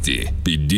Новости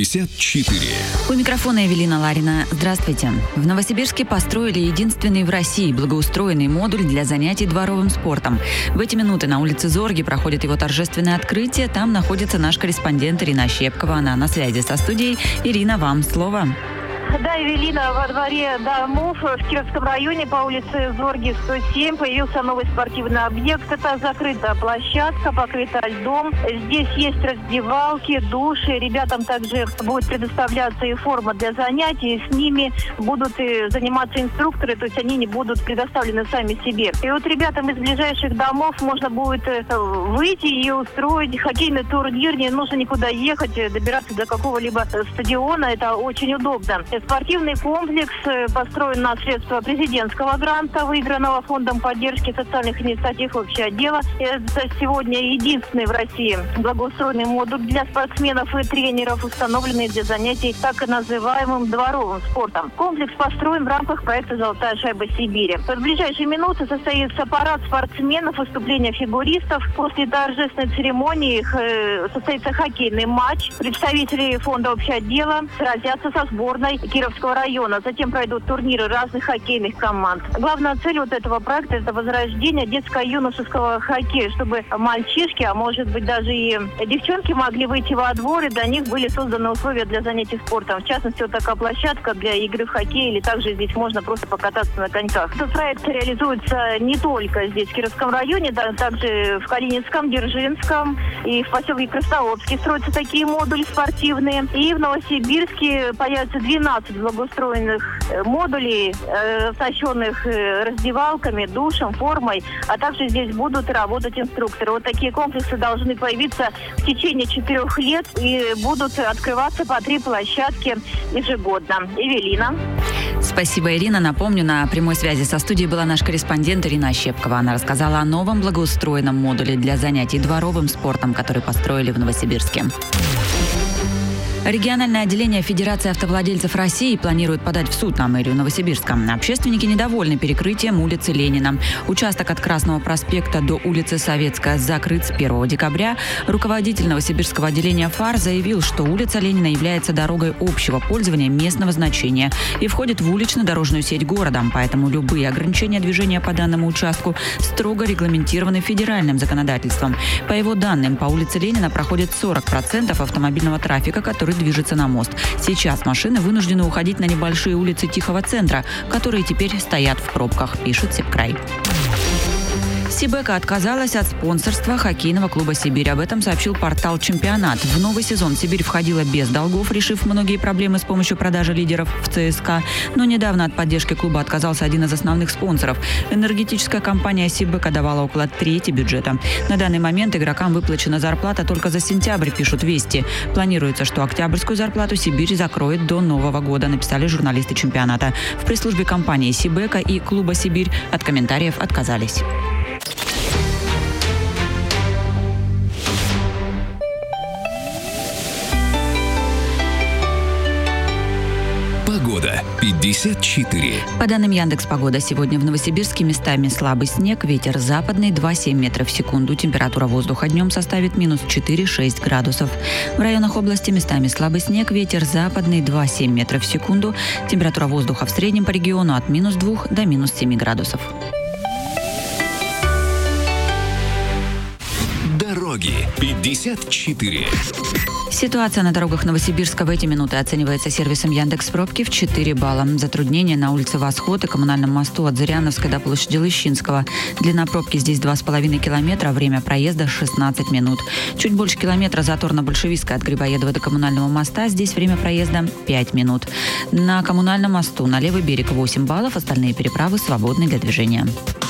54. У микрофона Эвелина Ларина. Здравствуйте. В Новосибирске построили единственный в России благоустроенный модуль для занятий дворовым спортом. В эти минуты на улице Зорги проходит его торжественное открытие. Там находится наш корреспондент Ирина Щепкова. Она на связи со студией. Ирина, вам слово. Да, Эвелина, во дворе домов в Кировском районе по улице Зорги 107 появился новый спортивный объект. Это закрытая площадка, покрытая льдом. Здесь есть раздевалки, души. Ребятам также будет предоставляться и форма для занятий. С ними будут заниматься инструкторы, то есть они не будут предоставлены сами себе. И вот ребятам из ближайших домов можно будет выйти и устроить хоккейный турнир. Не нужно никуда ехать, добираться до какого-либо стадиона. Это очень удобно. Спортивный комплекс построен на средства президентского гранта, выигранного Фондом поддержки социальных инициатив «Общее дело». Это сегодня единственный в России благоустроенный модуль для спортсменов и тренеров, установленный для занятий так называемым дворовым спортом. Комплекс построен в рамках проекта «Золотая шайба Сибири». В ближайшие минуты состоится парад спортсменов, выступления фигуристов. После торжественной церемонии состоится хоккейный матч. Представители Фонда «Общее дело» сразятся со сборной Кировского района. Затем пройдут турниры разных хоккейных команд. Главная цель вот этого проекта – это возрождение детско-юношеского хоккея, чтобы мальчишки, а может быть даже и девчонки могли выйти во двор, и для них были созданы условия для занятий спортом. В частности, вот такая площадка для игры в хоккей, или также здесь можно просто покататься на коньках. Этот проект реализуется не только здесь, в Кировском районе, также в Калининском, Дзержинском и в поселке Краснообске строятся такие модули спортивные. И в Новосибирске появятся 12 благоустроенных модулей, оснащенных раздевалками, душем, формой, а также здесь будут работать инструкторы. Вот такие комплексы должны появиться в течение 4 лет и будут открываться по 3 площадки ежегодно. Эвелина. Спасибо, Ирина. Напомню, на прямой связи со студией была наш корреспондент Ирина Щепкова. Она рассказала о новом благоустроенном модуле для занятий дворовым спортом, который построили в Новосибирске. Региональное отделение Федерации автовладельцев России планирует подать в суд на мэрию Новосибирска. Общественники недовольны перекрытием улицы Ленина. Участок от Красного проспекта до улицы Советская закрыт с 1 декабря. Руководитель Новосибирского отделения ФАР заявил, что улица Ленина является дорогой общего пользования местного значения и входит в улично-дорожную сеть города. Поэтому любые ограничения движения по данному участку строго регламентированы федеральным законодательством. По его данным, по улице Ленина проходит 40% автомобильного трафика, который движется на мост. Сейчас машины вынуждены уходить на небольшие улицы Тихого центра, которые теперь стоят в пробках, пишет Сибкрай. Сибэко отказалась от спонсорства хоккейного клуба «Сибирь». Об этом сообщил портал «Чемпионат». В новый сезон «Сибирь» входила без долгов, решив многие проблемы с помощью продажи лидеров в ЦСКА. Но недавно от поддержки клуба отказался один из основных спонсоров. Энергетическая компания «Сибэко» давала около трети бюджета. На данный момент игрокам выплачена зарплата только за сентябрь, пишут «Вести». Планируется, что октябрьскую зарплату «Сибирь» закроет до Нового года, написали журналисты «Чемпионата». В пресс-службе компании «Сибэко» и клуба «Сибирь» от комментариев отказались. Погода 54. По данным Яндекс.Погода, сегодня в Новосибирске местами слабый снег, ветер западный 2,7 метров в секунду. Температура воздуха днем составит минус 4-6 градусов. В районах области местами слабый снег, ветер западный 2,7 метров в секунду. Температура воздуха в среднем по региону от минус 2 до минус 7 градусов. Дороги 54. Ситуация на дорогах Новосибирска в эти минуты оценивается сервисом Яндекс.Пробки в 4 балла. Затруднения на улице Восход и коммунальном мосту от Зыряновской до площади Лыщинского. Длина пробки здесь 2,5 километра, время проезда 16 минут. Чуть больше километра затор на Большевистской от Грибоедова до коммунального моста. Здесь время проезда 5 минут. На коммунальном мосту на левый берег 8 баллов, остальные переправы свободны для движения.